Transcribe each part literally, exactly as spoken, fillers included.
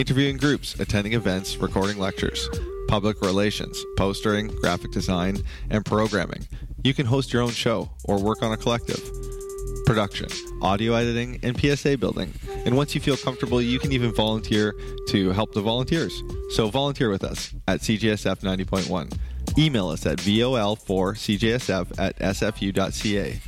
interviewing groups, attending events, recording lectures, public relations, postering, graphic design, and programming. You can host your own show or work on a collective. Production, audio editing, and P S A building. And once you feel comfortable, you can even volunteer to help the volunteers. So volunteer with us at C J S F ninety point one. Email us at V O L four C J S F at S F U dot C A.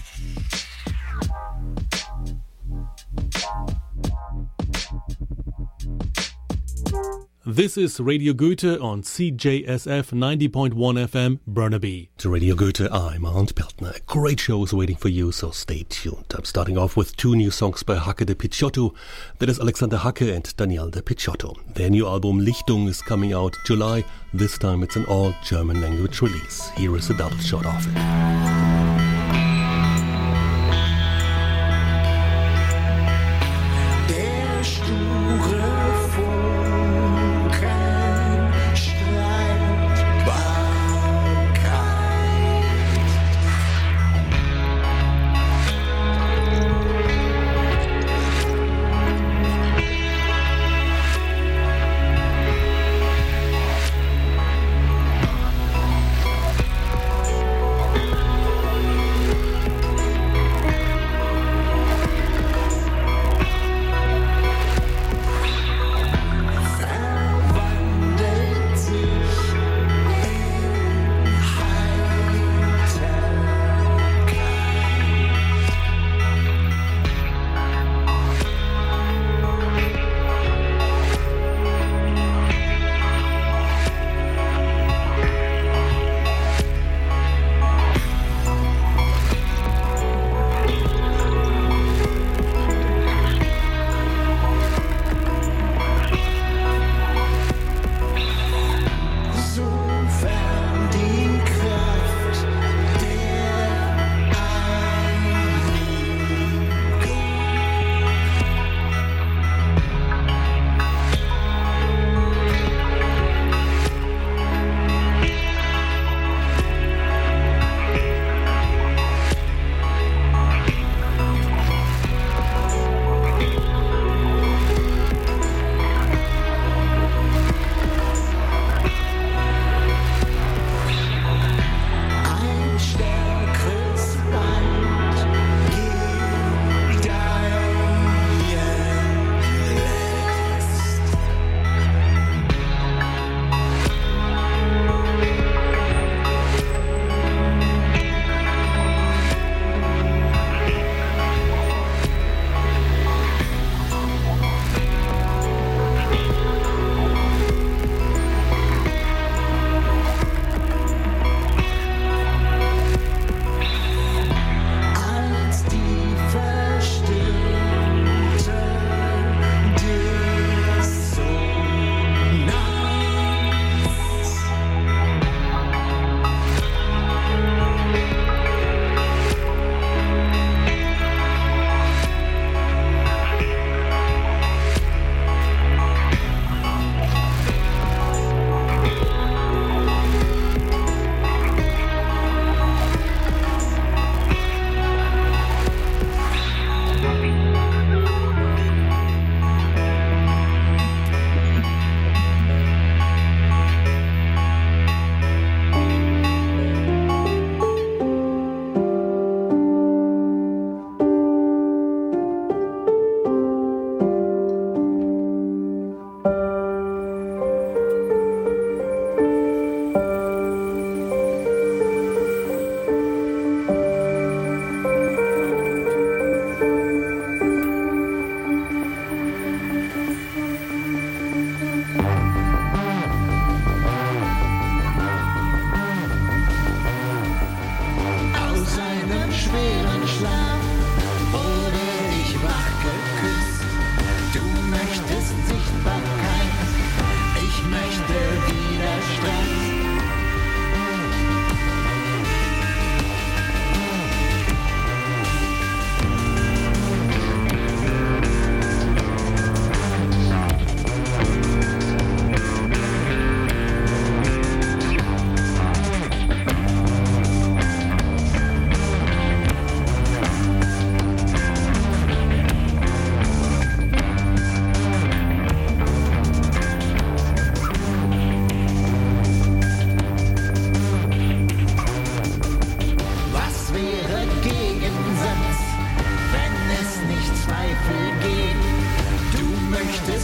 This is Radio Goethe on C J S F ninety point one F M, Burnaby. To Radio Goethe, I'm Arndt Peltner. A great show is waiting for you, so stay tuned. I'm starting off with two new songs by Hacke de Picciotto. That is Alexander Hacke and Daniel de Picciotto. Their new album Lichtung is coming out July. This time it's an all-German language release. Here is a double shot of it.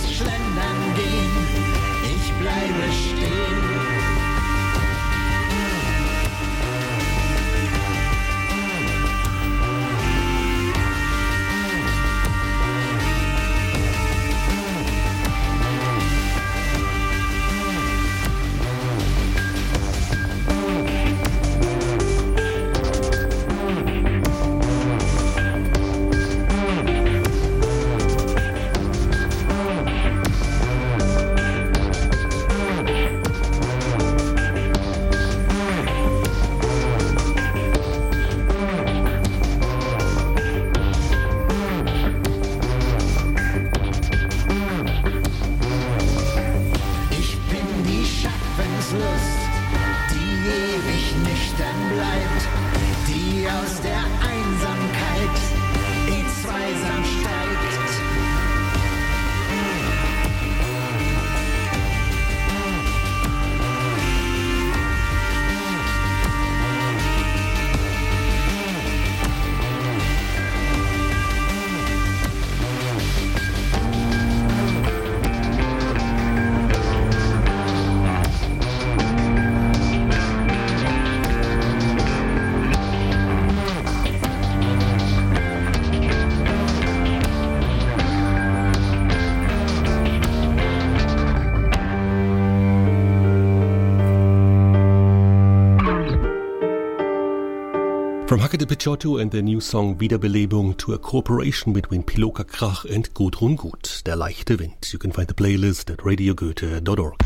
schlendern gehen, ich bleibe stehen. From Hacke de Picciotto and their new song Wiederbelebung to a cooperation between Piloka Krach and Gudrun Gut, Der leichte Wind. You can find the playlist at radio goethe dot org.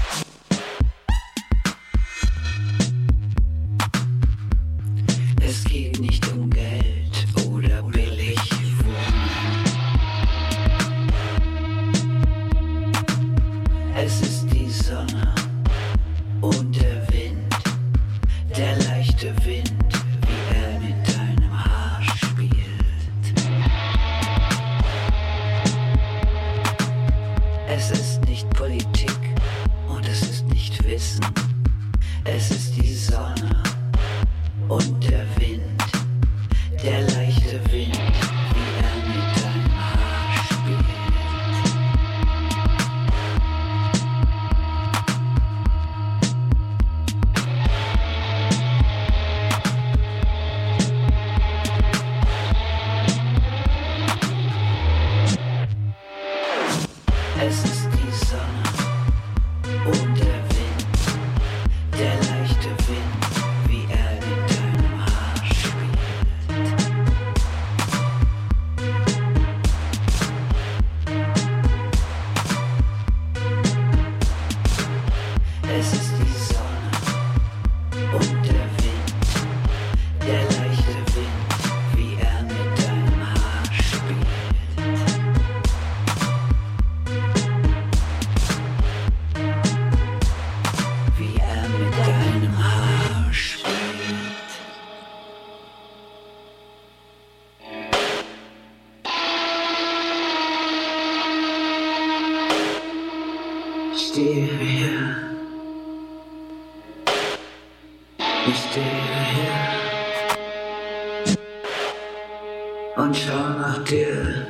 Es geht nicht um Geld oder billig Wohnen. Es ist die Sonne und der Wind, der leichte Wind. Es ist nicht Politik und es ist nicht Wissen. Es ist die Sonne und der Wind, der leichte Wind, wie er mit deinem Haar spielt. Es ist die Sonne und der Wind, der leichte Wind, wie er mit deinem Haar spielt. Es ist die Sonne und der Wind, der leichte Wind, wie er mit deinem Haar spielt. Ich stehe hier, ich stehe hier und schau nach dir.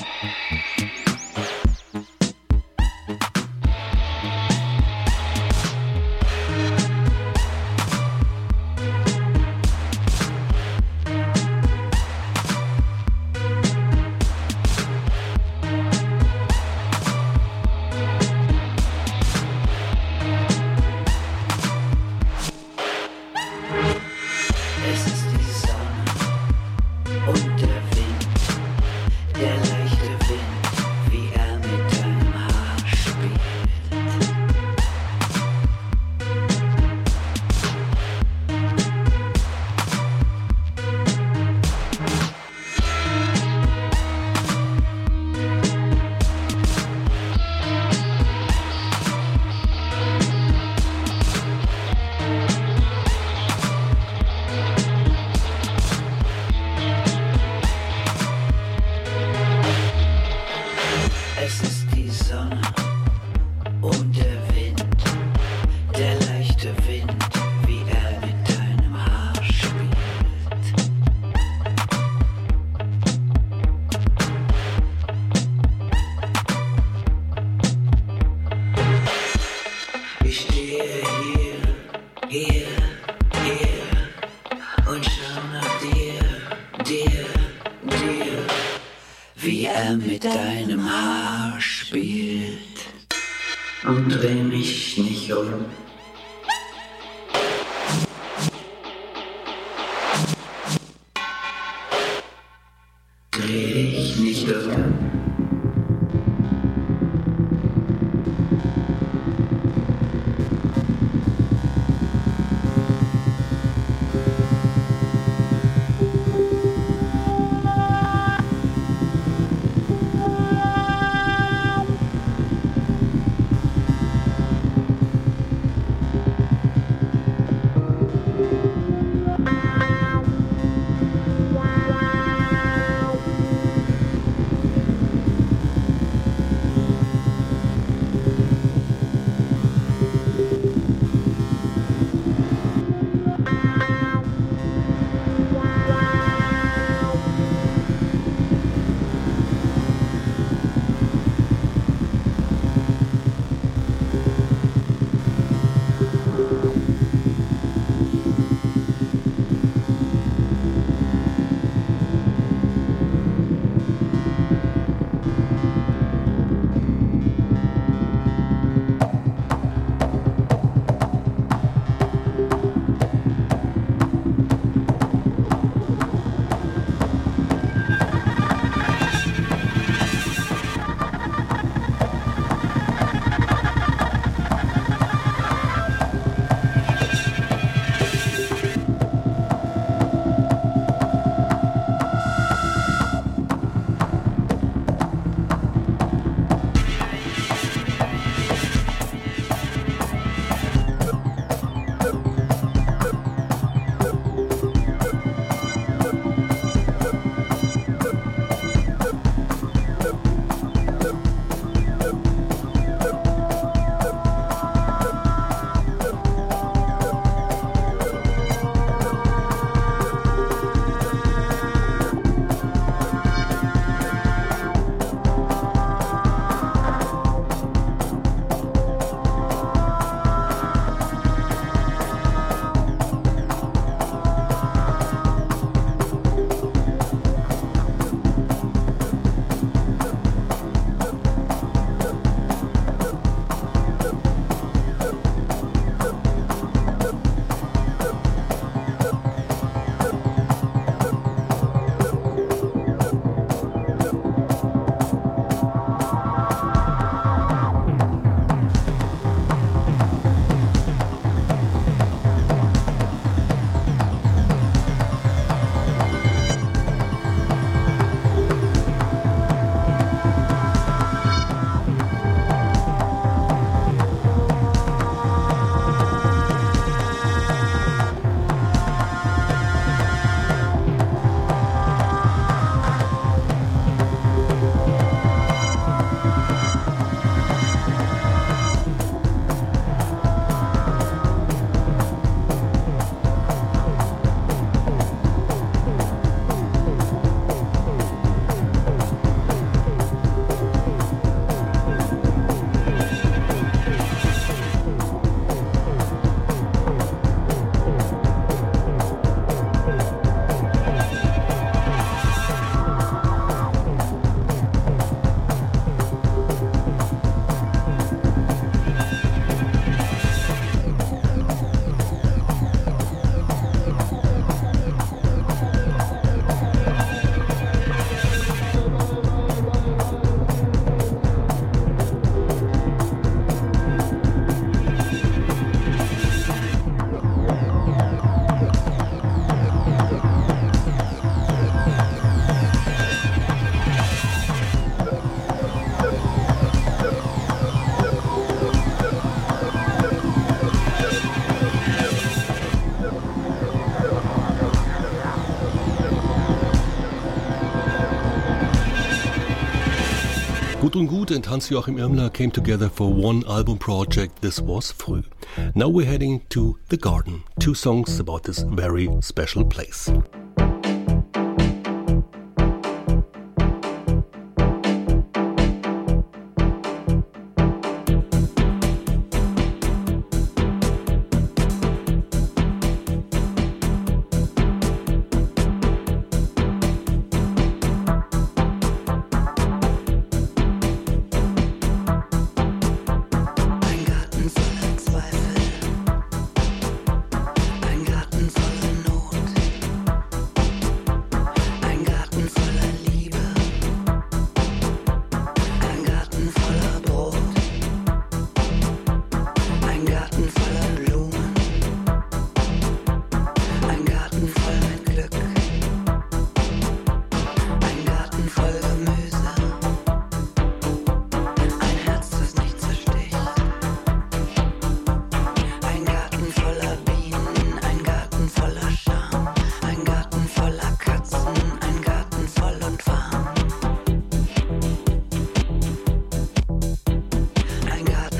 Es ist die Sonne und der Wind, der leichte Wind, wie er mit deinem Haar spielt. Es ist die Sonne und der Wind, der leichte Wind, wie er mit deinem Haar spielt. er mit deinem Haar spielt. Und dreh mich nicht um. Dreh dich nicht um. Gut und Gut and Hans-Joachim Irmler came together for one album project. This was Früh. Now we're heading to The Garden. Two songs about this very special place.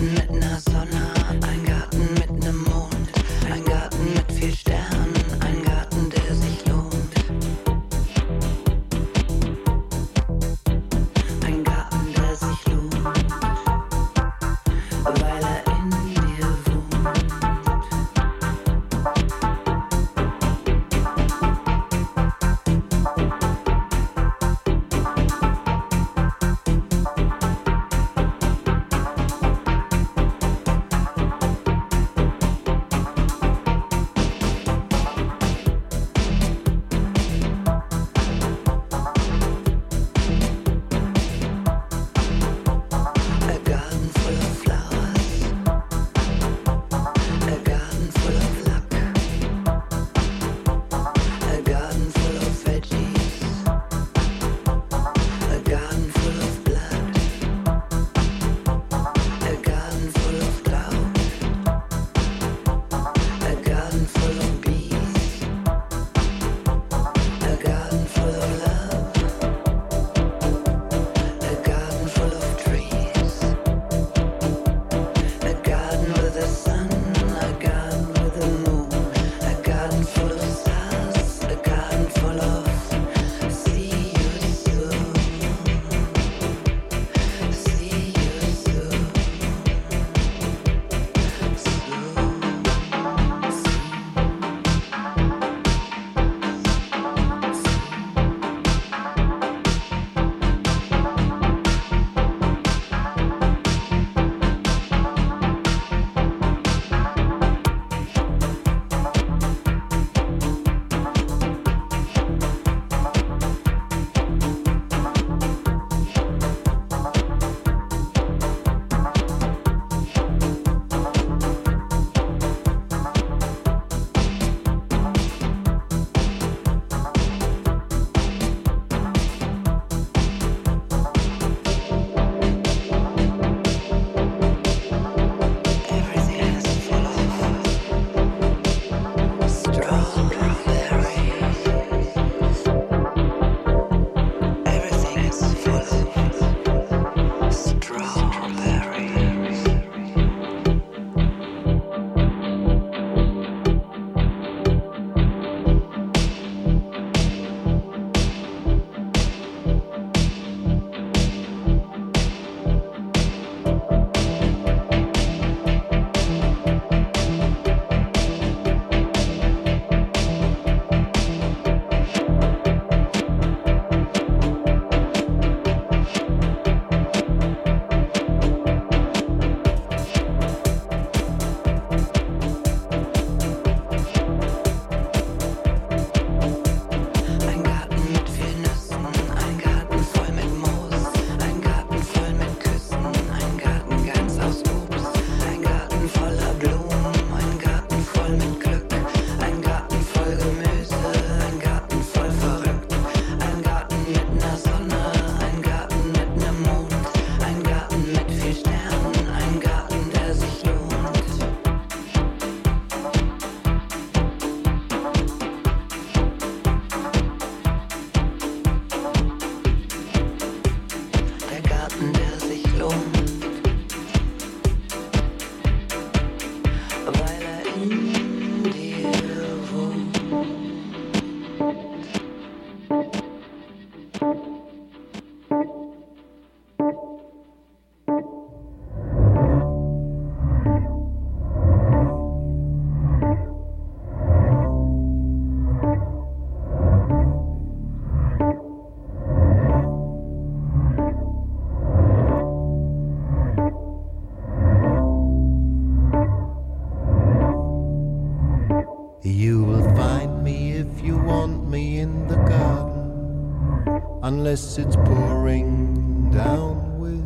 unless it's pouring down with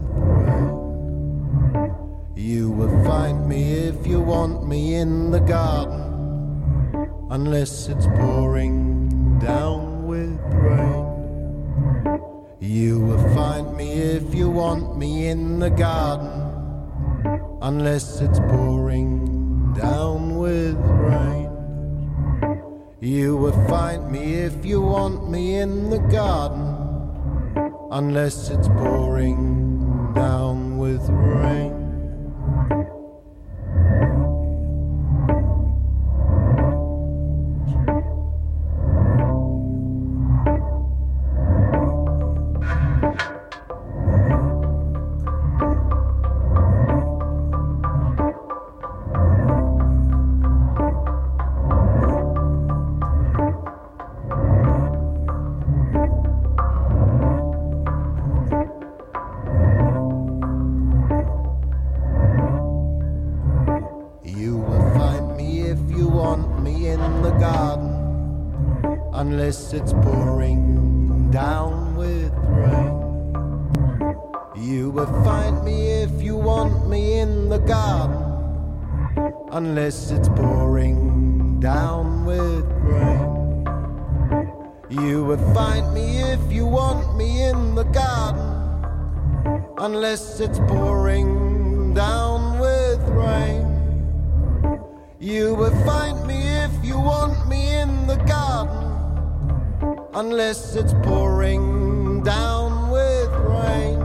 rain. You will find me if you want me in the garden, unless it's pouring down with rain. You will find me if you want me in the garden, unless it's pouring down with rain. You will find me if you want me in the garden, unless it's pouring down with rain. unless it's pouring down with rain. You will find me if you want me in the garden, unless it's pouring down with rain. You will find me if you want me in the garden, unless it's pouring down with rain. You will find me if you want me in the garden, unless it's pouring down with rain.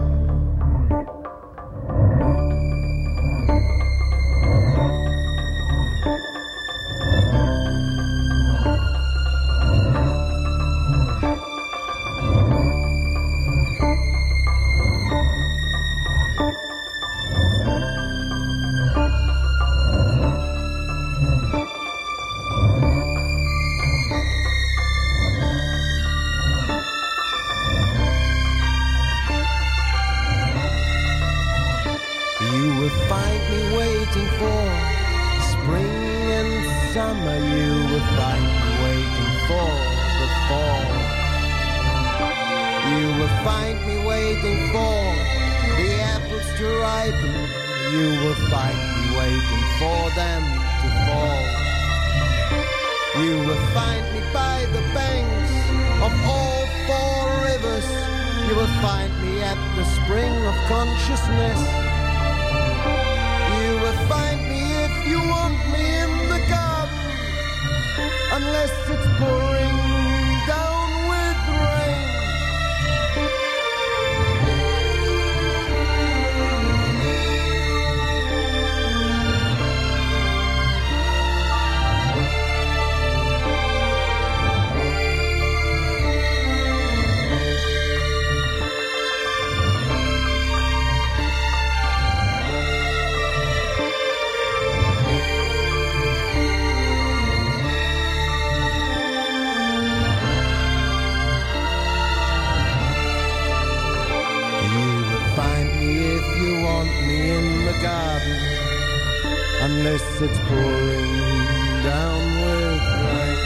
Unless it's pouring down with rain.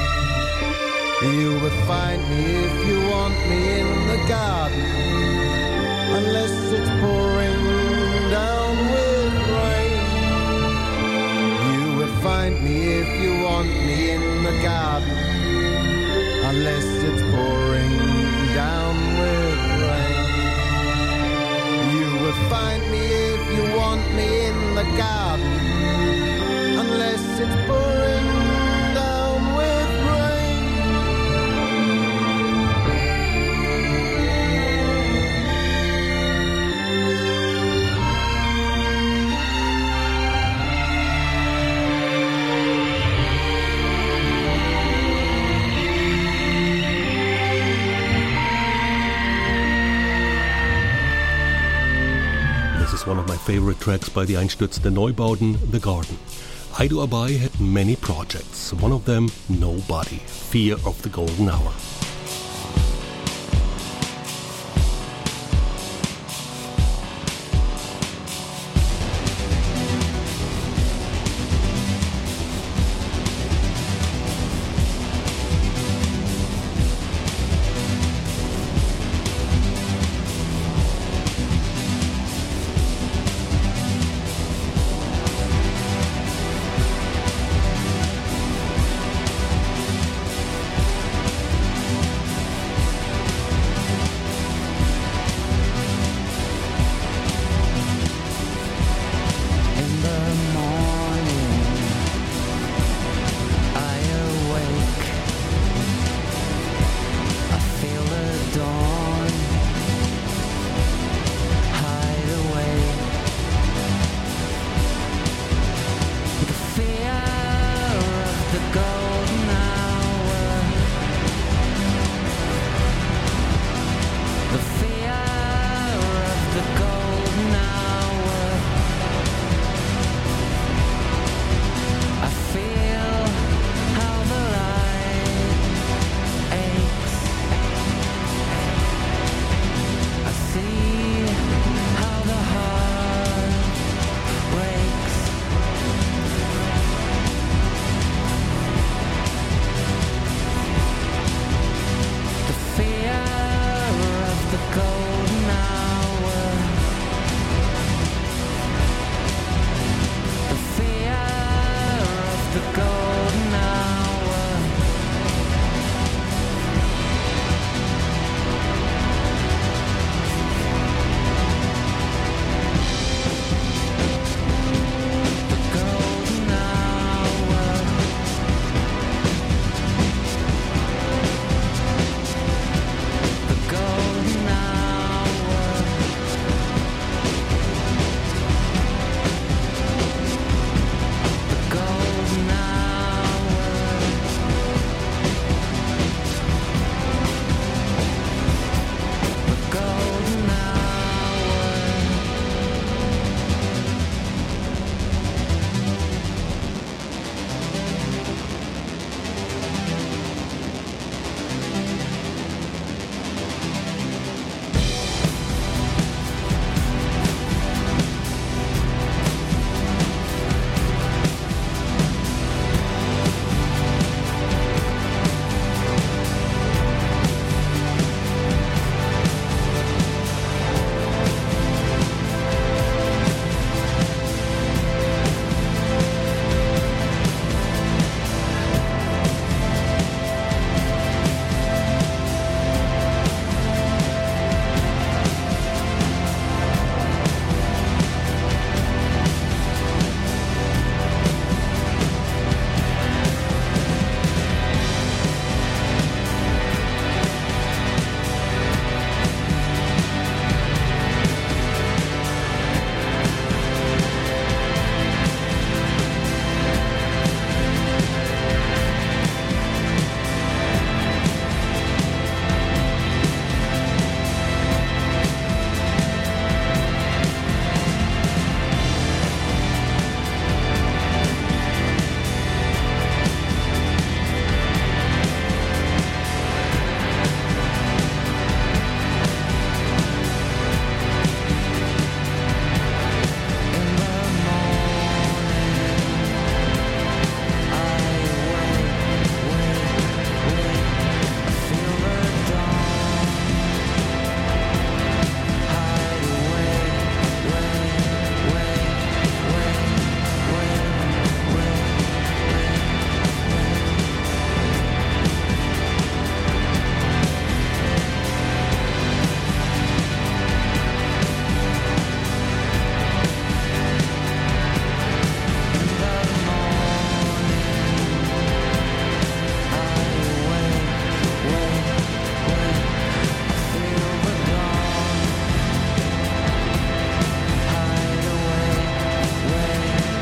You will find me if you want me in the garden. Unless it's pouring down with rain. You will find me if you want me in the garden. Unless it's pouring down with rain. You will find me if you want me in the garden. Unless it's pouring down with rain. This is one of my favorite tracks by the Einstürzende Neubauten, The Garden. Aido Abai had many projects, one of them Nobody, Fear of the Golden Hour.